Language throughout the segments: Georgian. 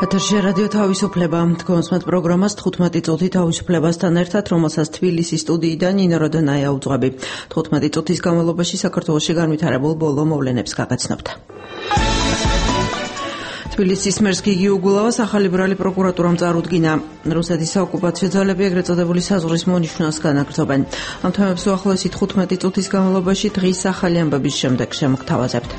ეთერში რადიო თავისუფლება თქვენს პროგრამას 15 წუთი თავისუფლებასთან ერთად, რომელსაც თბილისის სტუდიიდან ნინო როდონაია უძღვები. 15 წუთის განმავლობაში საქართველოში განვითარებულ ბოლო მოვლენებს გაგაცნობთ. თბილისის მერს გიგი უგულავას ახალი ბრალი პროკურატურამ წარუდგინა. რუსეთის საოკუპაციო ძალები ეგრეთ წოდებული საზღვრის მონიშნვას განაგრძობენ. ამ თემებს უახლოესი 15 წუთის განმავლობაში დღის ახალი ამბების შემდეგ შემოგთავაზებთ.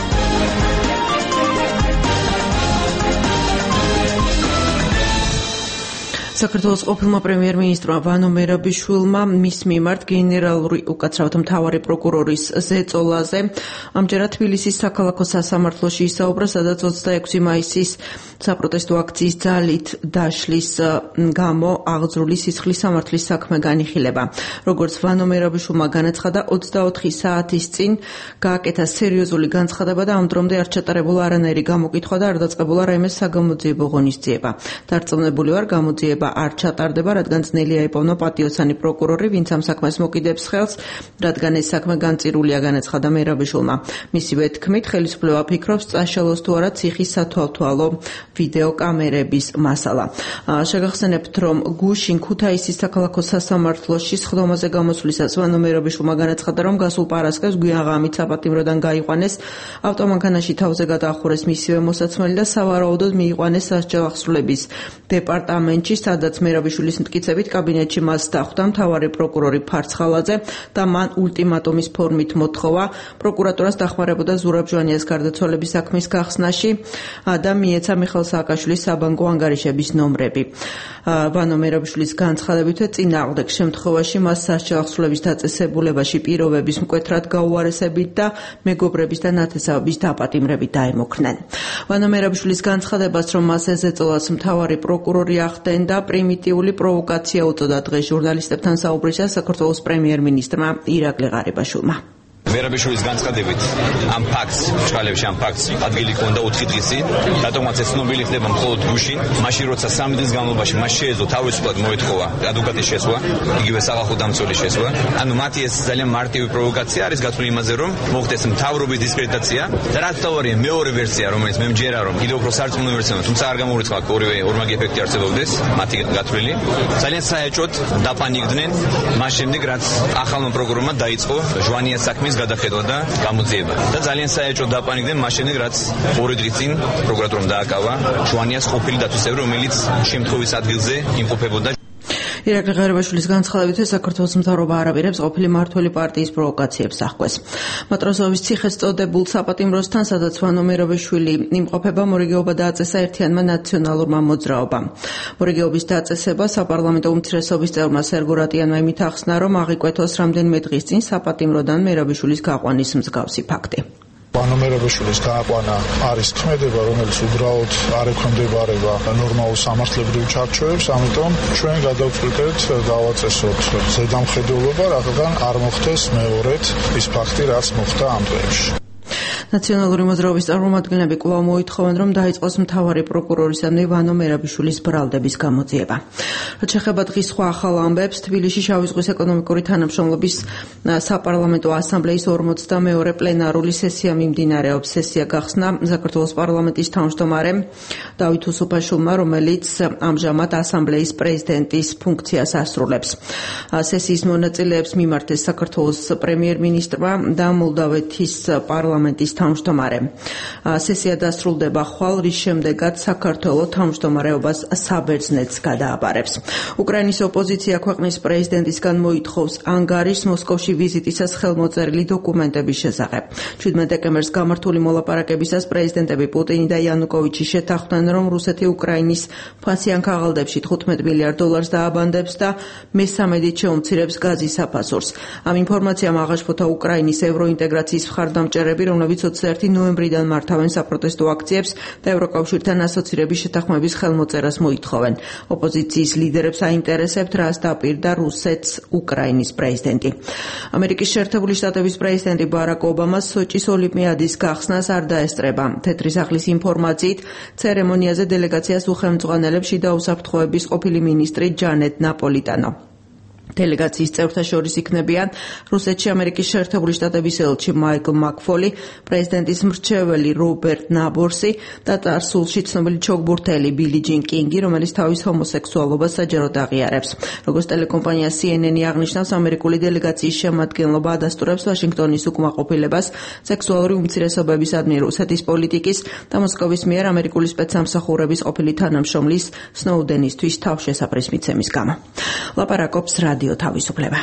საქართველოს ყოფილმა პრემიერ-მინისტრმა ვანო მერაბიშვილმა მის მიმართ გენერალური უკაცრავად მთავარი პროკურორის ზეწოლაზე ამჯერად თბილისის საქალაქო სასამართლოში ისაუბრა, სადაც 26 მაისის საპროტესტო აქციის ძალით დაშლის გამო აღძრული სისხლის სამართლის საქმე განიხილება. როგორც ვანო მერაბიშვილმა განაცხადა, 24 საათის წინ გააკეთა სერიოზული განცხადება და ამ დრომდე არ ჩატარებულა არანაირი გამოკითხვა და არ დაწყებულა რაიმე საგამოძიებო ღონისძიება. დარწმუნებული ვარ, გამოძიება არ ჩატარდება, რადგან ძნელია იპოვნა პატიოსანი პროკურორი, ვინც ამ საქმეს მოკიდებს ხელს, რადგან ეს საქმე განწირულია, განაცხადა მერაბიშვილმა. მისივე თქმით, ხელისუფლება ფიქრობს, წაშალოს თუ არა ციხის სათვალთვალო ვიდეო კამერების მასალა. შეგახსენებთ, რომ გუშინ ქუთაისის საქალაქო სასამართლოში სხდომაზე გამოსვლისას ვანო მერაბიშვილმა განაცხადა, რომ გასულ პარასკევს გვიანღამით საპატიმროდან გაიყვანეს, ავტომანქანაში თავზე გადაახურეს მისივე მოსაცმელი და სავარაუდოდ მიიყვანეს სასჯელ ახსრულების დეპარტამენტში, სადაც მერაბიშვილის მტკიცებით კაბინეტში მას დახვდა მთავარი პროკურორი ფარცხალაძე და მან ულტიმატუმის ფორმით მოთხოვა პროკურატურას დახმარებოდა ზურაბ ჟვანიას გარდაცვალების საქმის გახსნაში და მიეცა მიხეილ სააკაშვილის საბანკო ანგარიშების ნომრები. ვანო მერაბიშვილის განცხადებით, წინააღმდეგ შემთხვევაში მას სასჯელ ახსრულების დაწესებულებაში პირობების მკვეთრად გაუარესებით და მეგობრების და ნათესავების დაპატიმრებით დაემოქმნენ. ვანო მერაბიშვილის განცხადებას, რომ მას ეზეწოლას მთავარი პროკურორი ახდენდა, პრიმიტიული პროვოკაცია უწოდა დღეს ჟურნალისტებთან საუბრისას საქართველოს პრემიერ-მინისტრმა ირაკლი ღარიბაშვილმა. მერაბიშვილის განცხადებით ამ ფაქტს, ჭყალებში ამ ფაქტს ადგილი ჰქონდა 4 დღისი, რატომაც ეს ცნობილი ხდება მხოლოდ გუშინ, მაშინ როცა 3 დღის განმავლობაში მას შეეძლო თავისუფლად მოეთხოვა ადვოკატის შესვლა, იგივე სახალხო დამცველის შესვლა. ანუ მათი ეს ძალიან მარტივი პროვოკაცია არის გათვლილი იმაზე, რომ მოხდეს მთავრობის დისკრედიტაცია და რაც თავარია მეორე ვერსია, რომელიც მე მჯერა, რომ კიდევ უფრო სარწმუნო ვერსია, თუმცა არ გამოურიცხა ორივე ორმაგი ეფექტი არსებობდეს, მათი გათვლილი. ძალიან საეჭვოდ დაპანიკდნენ მას შემდეგ, რაც ახალმა პროკურორმა დაიწყო ჟვანიას საქმის გადახედვა და გამოძიება. და ძალიან საეჭვოდ დაპანიკდნენ მას შემდეგ, რაც 2 დღის წინ პროკურატურამ დააკავა ჟვანიას ყოფილი დათვისებრი, რომელიც შემთხვევის ადგილზე იმყოფებოდა. ირაკლი ღარიბაშვილის განცხადებით, საქართველოს მთავრობა არ აპირებს ყოფილი მმართველი პარტიის პროვოკაციებს აღკვეს. მატროსოვის ციხეს წოდებულ საპატიმროსთან, სადაც ვანო მერაბიშვილი იმყოფება, მორიგეობა დააწესა ერთიანმა ნაციონალურმა მოძრაობამ. მორიგეობის დაწესება საპარლამენტო უმცირესობის წევრმა სერგო რატიანმა იმით ახსნა, რომ აღიკვეთოს რამდენიმე დღის წინ საპატიმროდან მერაბიშვილის გაყვანის მსგავსი ფაქტი. ვანო მერაბიშვილის გაყვანა არის ქმედება, რომელიც უბრალოდ არ ექვემდებარება ნორმალურ სამართლებრივ ჩარჩოებს, ამიტომ ჩვენ გადავწყვიტეთ დავაწესოთ ზედამხედველობა, რადგან არ მოხდეს მეორედ ის ფაქტი, რაც მოხდა ამ დღეებში. ნაციონალური მოძრაობის წარმომადგენლები კვლავ მოითხოვენ, რომ დაიწყოს მთავარი პროკურორისადმი ვანო მერაბიშვილის ბრალდების გამოძიება. რაც შეეხება დღის სხვა ახალ ამბებს, თბილისში შავი ზღვის ეკონომიკური თანამშრომლობის საპარლამენტო ასამბლეის 42 პლენარული სესია მიმდინარეობს. სესია გახსნა საქართველოს პარლამენტის თავმჯდომარემ დავით უსუფაშვილმა, რომელიც ამჟამად ასამბლეის პრეზიდენტის ფუნქციას ასრულებს. სესიის მონაწილეებს მიმართეს საქართველოს პრემიერ-მინისტრმა და მოლდავეთის პარლამენტის თავმჯდომარე. სესია დასრულდება ხვალ, რის შემდეგაც საქართველოს თავმჯდომარეობას საბერძნეთს გადააბარებს. უკრაინის ოპოზიცია ქვეყნის პრეზიდენტისგან მოითხოვს ანგარიშს მოსკოვში ვიზიტისას ხელმოწერილი დოკუმენტების შესახებ. 17 დეკემბერს გამართული მოლაპარაკებისას პრეზიდენტები პუტინი და იანუკოვიჩი შეთანხმდნენ, რომ რუსეთი უკრაინის ფასიან ქაღალდებში $15 მილიარდ დააბანდებს და მესამედით შეუმცირებს გაზის საფასურს. ამ ინფორმაციამ აღაშფოთა უკრაინის ევროინტეგრაციის მხარდამჭერები, რომლებიც 21 ნოემბრიდან მართავენ საპროტესტო აქციებს და ევროკავშირთან ასოცირების შეთანხმების ხელმოწერას მოითხოვენ. ოპოზიციის ლიდერებს აინტერესებთ, რას დაპირდა რუსეთს უკრაინის პრეზიდენტი. ამერიკის შეერთებული შტატების პრეზიდენტი ბარაკ ობამა სოჭის ოლიმპიადის გახსნას არ დაესწრება. თეთრი სახლის ინფორმაციით, ცერემონიაზე დელეგაციას უხელმძღვანელებს შიდა უსაფრთხოების ყოფილი მინისტრი ჯანეტ ნაპოლიტანო. დელეგაციის წევრთა შორის იქნებიან რუსეთში ამერიკის შეერთებული შტატების ელჩი მაიკლ მაკფოლი, პრეზიდენტის მრჩეველი რობერტ ნაბორსი და წარსულში ცნობილი ჩოგბურთელი ბილი ჯინ კინგი, რომელიც თავის ჰომოსექსუალობას საჯაროდ აღიარებს. როგორც ტელეკომპანია CNN-ი აღნიშნავს, ამერიკული დელეგაციის შემადგენლობა ადასტურებს ვაშინგტონის უკმაყოფილებას სექსუალური უმცირესობებისადმი რუსეთის პოლიტიკის და მოსკოვის მიერ ამერიკული სპეცსამსახურების ყოფილი თანამშრომლის სნოუდენისთვის თავშესაფრის მიცემის გამო. ლაპარაკობს რადიო თავისუფლება.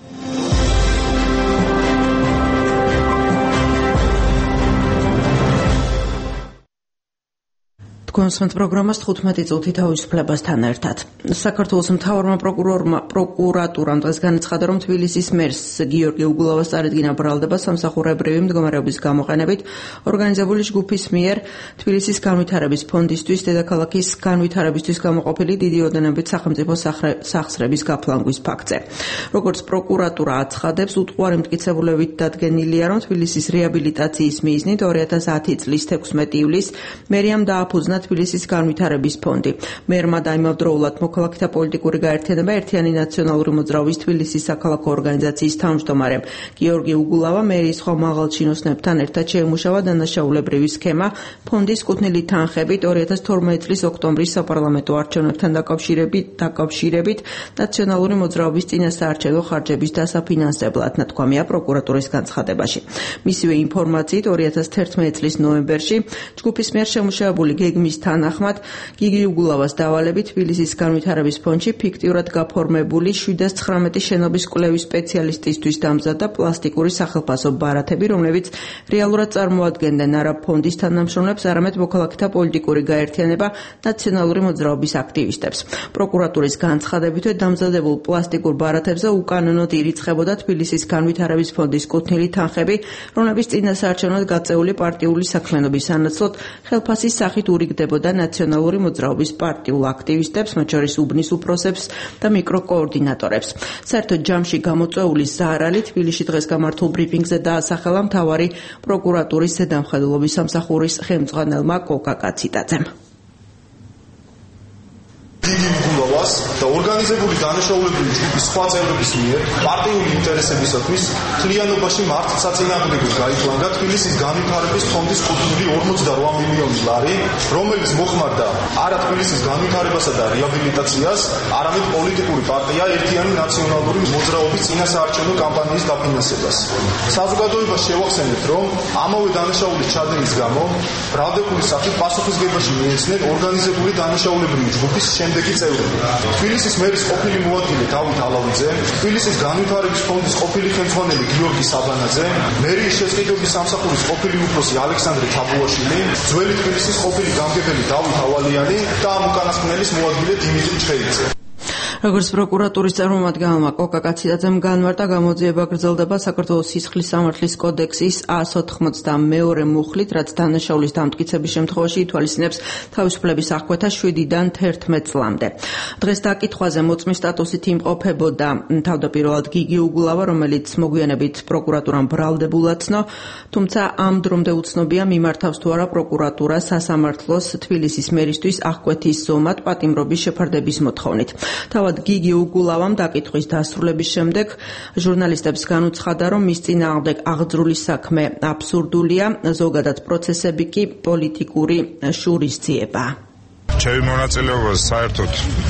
კონსვენთ პროგრამას 15 წუთი თავისუფლებასთან ერთად. საქართველოს მთავარმა პროკურატურამ დღეს განაცხადა, რომ თბილისის მერს გიორგი უგულავას წარედგინა ბრალდება სამსახურებრივი მდგომარეობის გამოყენებით ორგანიზებული ჯგუფის მიერ თბილისის განვითარების ფონდისთვის დედაქალაქის განვითარებისთვის გამოყოფილი დიდი ოდენობით სახელმწიფო სახსრების გაფლანგვის ფაქტზე. როგორც პროკურატურა აცხადებს, უტყუარი მტკიცებულებით დადგენილია, რომ თბილისის რეაბილიტაციის მიზნით 2010 წლის 16 ივლისს მერიამ დააფუძნა თბილისის განვითარების ფონდი. მერმა დაიმავდროულად მოქალაქეთა პოლიტიკური გაერთიანება ერთიანი ნაციონალური მოძრაობის თბილისის საქალაქო ორგანიზაციის თავმჯდომარემ გიორგი უგულავა მერის სხვა მაღალჩინოსნებთან ერთად შეემუშავა დანაშაულებრივი სქემა ფონდის კუთვნილი თანხებით 2012 წლის ოქტომბრის საპარლამენტო არჩევნებთან დაკავშირებით ნაციონალური მოძრაობის წინასაარჩევნო ხარჯების დასაფინანსებლად, ნათქვამია პროკურატურის განცხადებაში. მისივე ინფორმაციით 2011 წლის ნოემბერში ჯგუფის მიერ შემუშავებული გეგმის თანახმად გიგი უგულავას დავალებით თბილისის განვითარების ფონდში ფიქტიურად გაფორმებული 719 შენობის კვლევის სპეციალისტისთვის დამზადდა პლასტიკური სახელფასო ბარათები, რომლებიც რეალურად წარმოადგენდნენ არა ფონდის თანამშრომლებს, არამედ მოქალაქეთა პოლიტიკური გაერთიანება ნაციონალური მოძრაობის აქტივისტებს. პროკურატურის განცხადებითვე დამზადებულ პლასტიკურ ბარათებზე უკანონოდ ირიცხებოდა თბილისის განვითარების ფონდის კუთვნილი თანხები, რომლებიც წინასაარჩევნოდ გაწეული პარტიული საქმიანობის სანაცვლოდ ხელფასის სახით ურიგდებოდა ნაციონალური მოძრაობის პარტიულ აქტივისტებს, მათ შორის უბნის უფროსებს და მიკროკოორდინატორებს. საერთოდ ჯამში გამოწვეული ზარალი თბილისში დღეს გამართულ ბრიფინგზე დაასახელა მთავარი პროკურატურის ზედამხედველობის სამსახურის ხელმძღვანელმა კოკა კაციტაძემ. და ორგანიზებული დანაშაულებრივი ჯგუფის სხვა წევრების მიერ პარტიული ინტერესებისათვის მთლიანობაში მართლ საწინააღმდეგოდ გაიფლანგა თბილისის განვითარების ფონდის კუთვნილი 48 მილიონი ლარი, რომელიც მოხმარდა არა თბილისის განვითარებასა და რეაბილიტაციას, არამედ პოლიტიკური პარტია ერთიანი ნაციონალური მოძრაობის წინასაარჩევნო კამპანიის დაფინანსებას. საზოგადოებას შევახსენებთ, რომ ამავე დანაშაულის ჩადენის გამო ბრალდებულის სახით პასუხისგებაში მიეცნენ ორგანიზებული დანაშაულებრივი ჯგუფის შემდეგი წევრები: თბილისის მერის ყოფილი მოადგილე დავით ალავიძე, თბილისის განვითარების ფონდის ყოფილი ხელმძღვანელი გიორგი საბანაძე, მერიის შესყიდვების სამსახურის ყოფილი უფროსი ალექსანდრე ჩაბუაშვილი, ძველი თბილისის ყოფილი გამგებელი დავით ავალიანი და ამ უკანასკნელის მოადგილე დიმიტრი ჩხეიძე. როგორც პროკურატურის წარმომადგენელმა კოკა კაციტაძემ განმარტა, გამოძიება გრძელდება საქართველოს სისხლის სამართლის კოდექსის 192 მუხლით, რაც დანაშაულის დამტკიცების შემთხვევაში ითვალისწინებს თავისუფლების აღკვეთას 7-დან 11 წლამდე. დღეს დაკითხვაზე მოწმის სტატუსით იმყოფებოდა თავდაპირველად გიგი უგულავა, რომელიც მოგვიანებით პროკურატურამ ბრალდებულად ცნო, თუმცა ამ დრომდე უცნობია მიმართავს თუ არა პროკურატურა სასამართლოს თბილისის მერისთვის აღკვეთის ზომად პატიმრობის შეფარდების მოთხოვნით. თავად გიგი უგულავამ დაკითხვის დასრულების შემდეგ ჟურნალისტებს განუცხადა, რომ მის წინააღმდეგ აღძრული საქმე აბსურდულია, ზოგადად პროცესები კი პოლიტიკური შურისძიებაა. ჩემი მონაწილეობა საერთოდ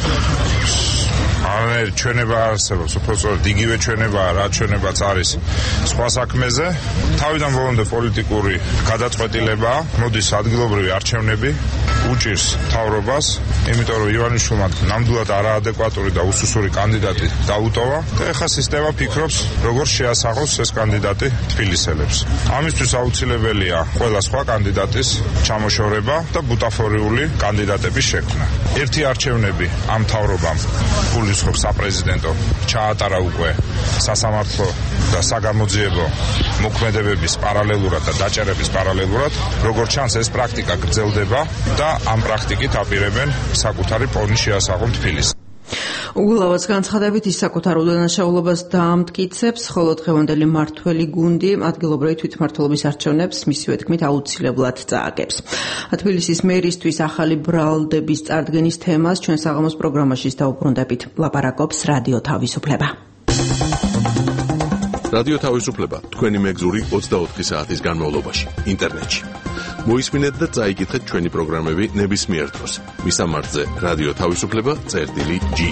არანაირი ჩვენება არ არსებობს, უпростоრად იგივე ჩვენებაა, რა ჩვენებაც არის სხვა საქმეზე. თავიდან ბოლომდე პოლიტიკური გადაწყვეტილებაა, მოდის ადგილობრივი არჩევნები, უჭირს მთავრობას, იმიტომ რომ ივანიშვილმა ნამდვილად არაადეკვატური და უსუსური კანდიდატი დაუტოვა და ეხლა სისტემა ფიქრობს, როგორ შეასაღოს ეს კანდიდატი თბილისელებს. ამისთვის აუცილებელია ყველა სხვა კანდიდატის ჩამოშორება და ბუტაფორიული კანდიდატების შექმნა. ერთი არჩევნები ამ მთავრობამ გულისხმობს საპრეზიდენტო ჩაატარა უკვე სასამართლო და საგამოძიებო მოქმედებების პარალელურად და დაჭერების პარალელურად, როგორც ჩანს ეს პრაქტიკა გრძელდება და ამ პრაქტიკით აპირებენ საკუთარი პოვნის შეასაღონ თბილისს. უგულავას განცხადებით ის საკუთარ უდანაშაულობას დაამტკიცებს, ხოლო დღევანდელი მმართველი გუნდი ადგილობრივი თვითმმართველობის არჩევნებს მისივე თქმით აუცილებლად წააგებს. თბილისის მერისთვის ახალი ბრალდების წარდგენის თემას ჩვენ საღამოს პროგრამაში დავუბრუნდებით. ლაპარაკობს რადიო თავისუფლება. რადიო თავისუფლება თქვენი მეგზური 24 საათის განმავლობაში ინტერნეტში. მოისმინეთ და წაიკითხეთ ჩვენი პროგრამები ნებისმიერ დროს. მისამართზე რადიო თავისუფლება.ge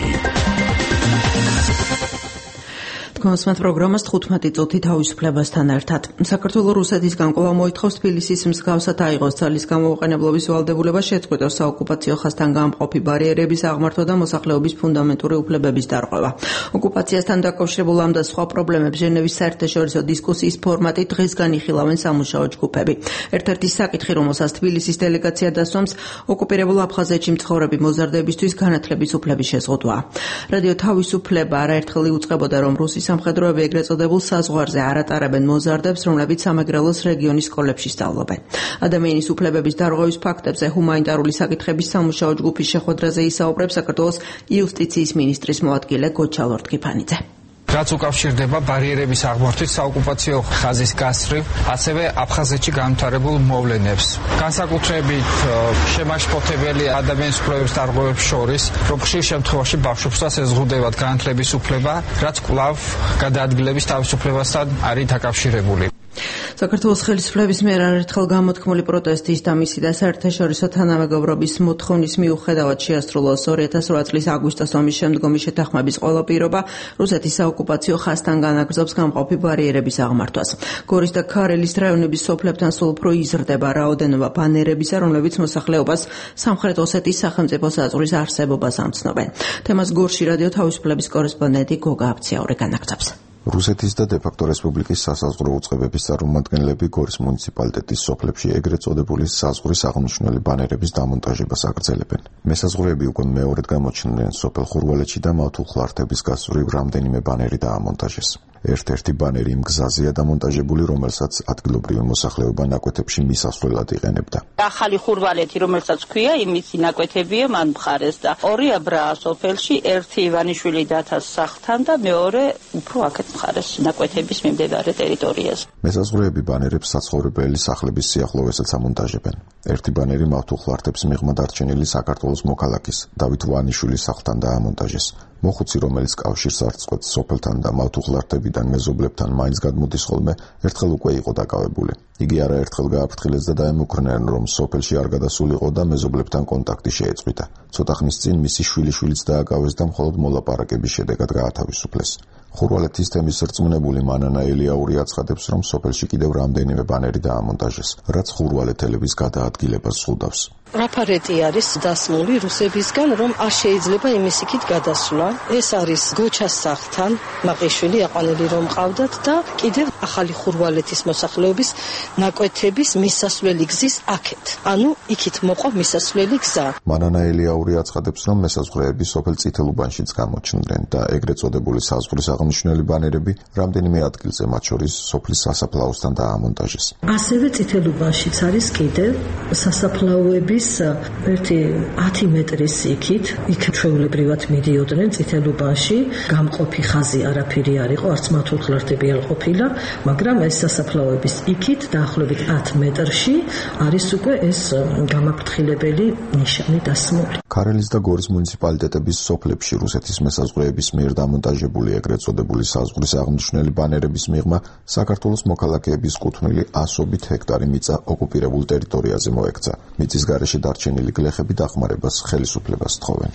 კონსმათ პროგრამას 15 წუთი თავისუფლებასთან ერთად. საქართველოს რუსეთის განყოფა მოითხოვს თბილისის მსგავსად აიღოს ძალის გამოუყენებლობის ვალდებულება შეწყვეტოს საოკუპაციო ხაზთან გამყოფი ბარიერების აღმართვა და მოსახლეობის ფუნდამენტური უფლებების დარღვევა. ოკუპაციასთან დაკავშირებულ ამ და სხვა პრობლემებს ჟენევის საერთაშორისო დისკუსიის ფორმატით დღეს განიხილავენ სამუშაო ჯგუფები. ერთ-ერთი საკითხი, რომელსაც თბილისის დელეგაცია დასვამს, ოკუპირებულ აფხაზეთში მცხოვრები მოზარდებისთვის განათლების უფლების შეზღუდვაა. რადიო თავისუფლება არაერთხელ იუწყებოდა, რომ რუსის სამხედროები ეგრეთ წოდებულ საზღვარზე არ ატარებენ მოზარდებს, რომლებიც სამეგრელოს რეგიონის სკოლებში სწავლობენ. ადამიანის უფლებების დარღვევის ფაქტებზე ჰუმანიტარული საკითხების სამუშაო ჯგუფის შეხვედრაზე ისაუბრებს საქართველოს იუსტიციის მინისტრის მოადგილე გოჩა ლორთქიფანიძე. რაც უკავშირდება ბარიერების აღმართვით საოკუპაციო ხაზის გასწრებ, ასევე აფხაზეთში განვითარებულ მოვლენებს. განსაკუთრებით შემაშფოთებელი ადამიანის უფლებების დარღვევებს შორის, რომ ხშირ შემთხვევაში ბავშვებსაც ეზღუდებათ განათლების უფლება, რაც კვლავ გადაადგილების თავისუფლებასთან არის დაკავშირებული. საქართველოს ხელისუფლების მიერ არაერთხელ გამოთქმული პროტესტის და მისი და საერთაშორისო თანამეგობრობის მოთხოვნის მიუხედავად შეასრულოს 2008 წლის აგვისტოს ომის შემდგომი შეთანხმების ყველა პირობა რუსეთის საოკუპაციო ხაზთან განაგრძობს გამყოფი ბარიერების აღმართვას. გორის და ქარელის რაიონების სოფლებთან სულ უფრო იზრდება რაოდენობა ბანერებისა, რომლებიც მოსახლეობას სამხრეთ ოსეთის სახელმწიფო საზღვრის არსებობას ამცნობენ. თემას გორში რადიო თავისუფლების კორესპონდენტი გოგა აბციაური განაგრძობს. რუსეთის და დე-ფაქტო რესპუბლიკის სასაზღვრო უწყებების წარმომადგენლები გორის მუნიციპალიტეტის სოფლებში ეგრეთ წოდებული საზღვრის აღნიშნული ბანერების დამონტაჟებას აგრძელებენ. მესაზღვრეები უკვე მეორედ გამოჩნდნენ სოფელ ხურვალეთში და მავთულხლართების გასწვრივ რამდენიმე ბანერი დაამონტაჟეს. ერთ-ერთი ბანერი იმ გზაზეა დამონტაჟებული, რომელსაც ადგილობრივი მოსახლეობა ნაკვეთებში მისასვლელად იყენებდა. ახალი ხურვალეთი, რომელსაც ქვია, იმისი ნაკვეთებია მან მხარეს და ორი აბრაა სოფელში, ერთი ივანიშვილი დათას სახლთან და მეორე უფრო აქეთ მხარეს ნაკვეთების მიმდებარე ტერიტორიაზე. მესაზღვრეები ბანერებს საცხოვრებელი სახლების სიახლოვესაც ამონტაჟებენ. ერთი ბანერი მავთულხლართებს მიღმა დარჩენილი საქართველოს მოქალაქის დავით ვანიშვილის სახლთან დაამონტაჟეს. მოხუცი, რომელიც კავშირს არ წყვეტს სოფელთან და მავთულხლართებიდან მეზობლებთან მაინც გადმოდის ხოლმე, ერთხელ უკვე იყო დაკავებული. იგი არაერთხელ გააფრთხილეს და დაემუქრნენ, რომ სოფელში არ გადასულიყო და მეზობლებთან კონტაქტი შეეწყვიტა. ცოტა ხნის წინ მისი შვილიშვილიც დააკავეს და მხოლოდ მოლაპარაკების შედეგად გაათავისუფლეს. ხურვალეთის თემის რწმუნებული მანანა ელიაური აცხადებს, რომ სოფელში კიდევ რამდენიმე ბანერი დაამონტაჟეს, რაც ხურვალეთელების გადაადგილებას ზღუდავს. რაფარეტი არის დასმული რუსებისგან, რომ არ შეიძლება იმის იქით გადასვლა. ეს არის გოჩას სახლთან მაყიშვილი აყვანილი რომ ყავდათ და კიდევ ახალი ხურვალეთის მოსახლეობის ნაკვეთების მისასვლელი გზის აქეთ. ანუ იქით მოყვა მისასვლელი გზა. მანანა ელიაური აცხადებს, რომ მესაზღვრეები სოფელ წითელუბანშიც გამოჩნდნენ და ეგრეთ წოდებული საზღვრის აღნიშნული ბანერები რამდენიმე ადგილზე, მათ შორის სოფლის სასაფლაოსთან დაამონტაჟეს. ასევე წითელუბანშიც არის კიდევ სასაფლაოების ერთი 10 მეტრის იქით, იქ ჩვეულებრივად მიდიოდნენ წითელუბანში, გამყოფი ხაზი არაფერი არ იყო, არც მავთულხლართები არ ყოფილა, მაგრამ ეს სასაფლაოების იქით დაახლოებით 10 მეტრში არის უკვე ეს გამაფრთხილებელი ნიშანი დასმული. ქარელის და გორის მუნიციპალიტეტების სოფლებში რუსეთის მესაზღვრეების მიერ დამონტაჟებული ეგრეთ წოდებული საზღვრის აღნიშნული ბანერების მიღმა საქართველოს მოქალაქეების კუთვნილი 100 ჰექტარი მიწა ოკუპირებულ ტერიტორიაზე მოექცა. მიწის გარეშე დარჩენილი გლეხები დახმარებას ხელისუფლებას თხოვენ.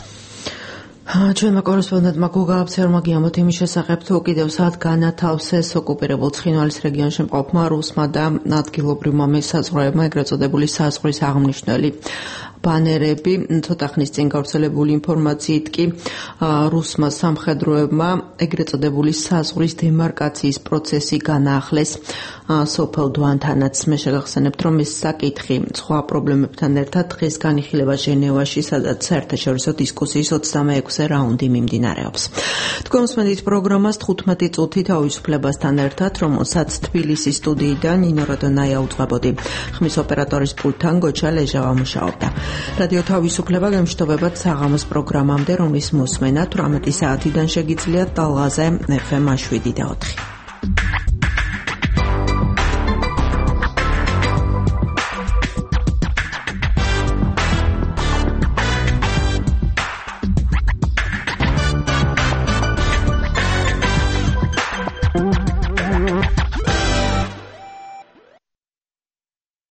ჩვენმა კორესპონდენტმა გოგა აბციაურმა გიამბოთ იმის შესახებ, თუ კიდევ სად განათავსეს ოკუპირებულ ცხინვალის რეგიონში მყოფმა რუსმა და ადგილობრივმა მესაზღვრეებმა ეგრეთ წოდებული საზღვრის აღნიშნული ბანერები. ცოტა ხნის წინ გავრცელებული ინფორმაციით კი რუსმა სამხედროებმა ეგრეთ წოდებული საზღვრის დემარკაციის პროცესი განაახლეს სოფელ დვანთანაც. მე შეგახსენებთ, რომ ეს საკითხი სხვა პრობლემებთან ერთად დღეს განიხილება ჟენევაში, სადაც საერთაშორისო დისკუსიის 26-ე რაუნდი მიმდინარეობს. თქვენ მსმენთ პროგრამას 15 წუთი თავისუფლებასთან ერთად, რომელსაც თბილისის სტუდიიდან ნინო როდონაია უძღვებოდი. ხმის ოპერატორის პულტთან გოჩა ლეჟავა მუშაობდა. რადიო თავისუფლება გემშვიდობებად საღამოს პროგრამამდე, რომლის მოსმენა 18 საათიდან შეგიძლიათ ტალღაზე FM 7 და 4.